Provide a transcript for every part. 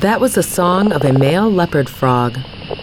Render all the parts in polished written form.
That was the song of a male leopard frog.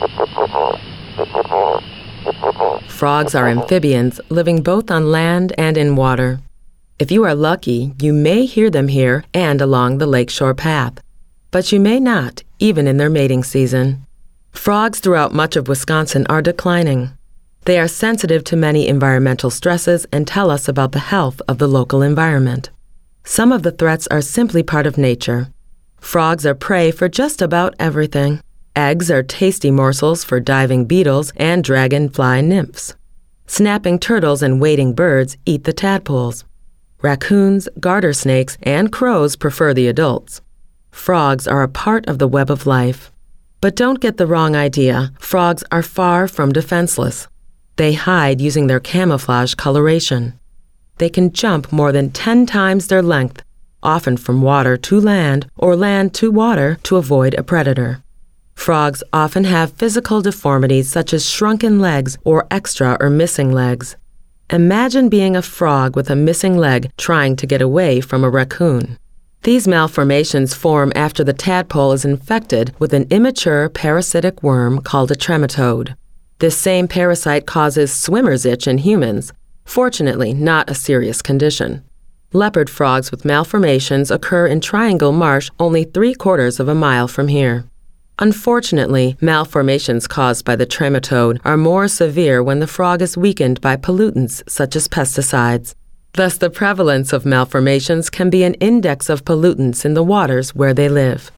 Frogs are amphibians living both on land and in water. If you are lucky, you may hear them here and along the lakeshore path, but you may not, even in their mating season. Frogs throughout much of Wisconsin are declining. They are sensitive to many environmental stresses and tell us about the health of the local environment. Some of the threats are simply part of nature. Frogs are prey for just about everything. Eggs are tasty morsels for diving beetles and dragonfly nymphs. Snapping turtles and wading birds eat the tadpoles. Raccoons, garter snakes, and crows prefer the adults. Frogs are a part of the web of life. But don't get the wrong idea. Frogs are far from defenseless. They hide using their camouflage coloration. They can jump more than 10 times their length, often from water to land or land to water to avoid a predator. Frogs often have physical deformities such as shrunken legs or extra or missing legs. Imagine being a frog with a missing leg trying to get away from a raccoon. These malformations form after the tadpole is infected with an immature parasitic worm called a trematode. This same parasite causes swimmer's itch in humans, fortunately not a serious condition. Leopard frogs with malformations occur in Triangle Marsh only 3/4 of a mile from here. Unfortunately, malformations caused by the trematode are more severe when the frog is weakened by pollutants such as pesticides. Thus, the prevalence of malformations can be an index of pollutants in the waters where they live.